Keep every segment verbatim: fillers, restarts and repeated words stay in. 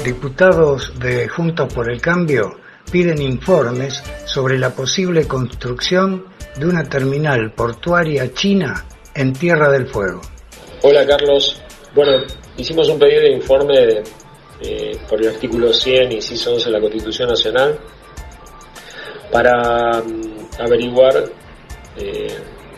Diputados de Juntos por el Cambio piden informes sobre la posible construcción de una terminal portuaria china en Tierra del Fuego. Hola Carlos, bueno, hicimos un pedido de informe eh, por el artículo cien, inciso once de la Constitución Nacional para um, averiguar eh,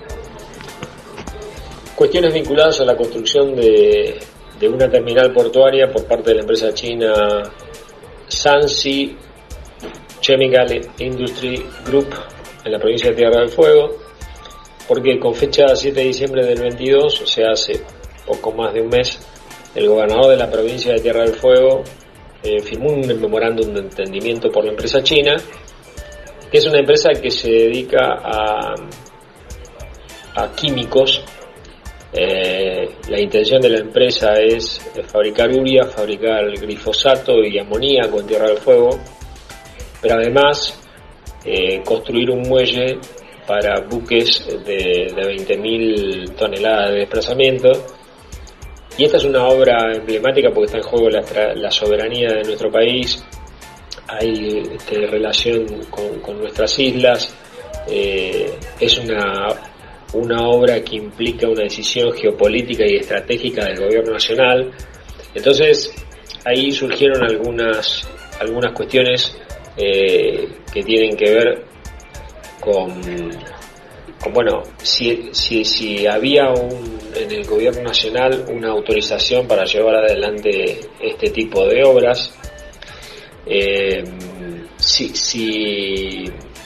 cuestiones vinculadas a la construcción de, de una terminal portuaria por parte de la empresa china Shanxi Chemical Industry Group en la provincia de Tierra del Fuego, porque con fecha siete de diciembre del veintidós, o sea hace poco más de un mes, el gobernador de la provincia de Tierra del Fuego eh, firmó un memorándum de entendimiento por la empresa china, que es una empresa que se dedica a, a químicos. Eh, la intención de la empresa es fabricar urea, fabricar glifosato y amoníaco en Tierra del Fuego, pero además eh, construir un muelle para buques de, de veinte mil toneladas de desplazamiento. Y esta es una obra emblemática porque está en juego la, la soberanía de nuestro país, hay este, relación con, con nuestras islas, eh, es una, una obra que implica una decisión geopolítica y estratégica del gobierno nacional. Entonces ahí surgieron algunas, algunas cuestiones eh, que tienen que ver con, con bueno, si, si, si había un, en el gobierno nacional una autorización para llevar adelante este tipo de obras, eh, si, si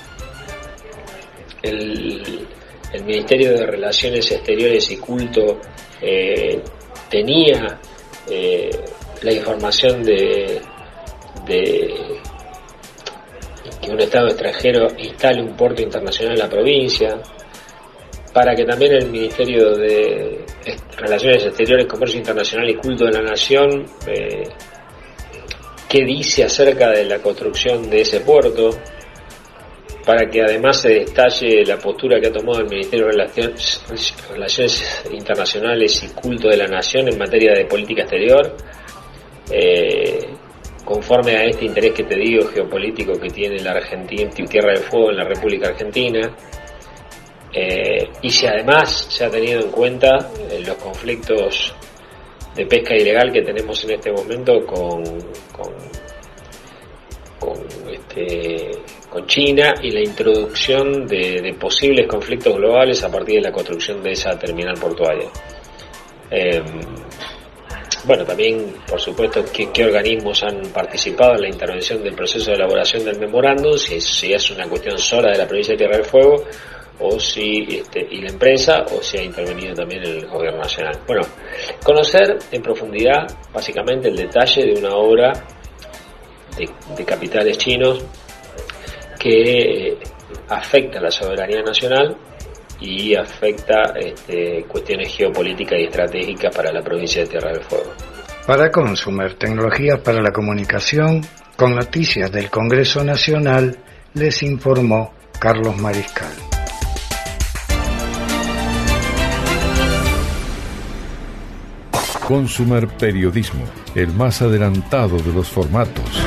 el, el Ministerio de Relaciones Exteriores y Culto eh, tenía eh, la información de, de que un Estado extranjero instale un puerto internacional en la provincia, para que también el Ministerio de Relaciones Exteriores, Comercio Internacional y Culto de la Nación, eh, qué dice acerca de la construcción de ese puerto, para que además se destalle la postura que ha tomado el Ministerio de Relaciones, Relaciones Internacionales y Culto de la Nación en materia de política exterior, eh, conforme a este interés que te digo geopolítico que tiene la Argentina, Tierra del Fuego en la República Argentina, eh, y si además se ha tenido en cuenta eh, los conflictos de pesca ilegal que tenemos en este momento con con, con, este, con China y la introducción de, de posibles conflictos globales a partir de la construcción de esa terminal portuaria. Eh, Bueno, también, por supuesto, ¿qué, qué organismos han participado en la intervención del proceso de elaboración del memorándum? Si, si es una cuestión sola de la provincia de Tierra del Fuego, o si este, y la empresa, o si ha intervenido también el gobierno nacional. Bueno, conocer en profundidad, básicamente, el detalle de una obra de, de capitales chinos que afecta a la soberanía nacional y afecta este, cuestiones geopolíticas y estratégicas para la provincia de Tierra del Fuego. Para Consumer Tecnologías para la Comunicación, con noticias del Congreso Nacional, les informó Carlos Mariscal. Consumer Periodismo, el más adelantado de los formatos.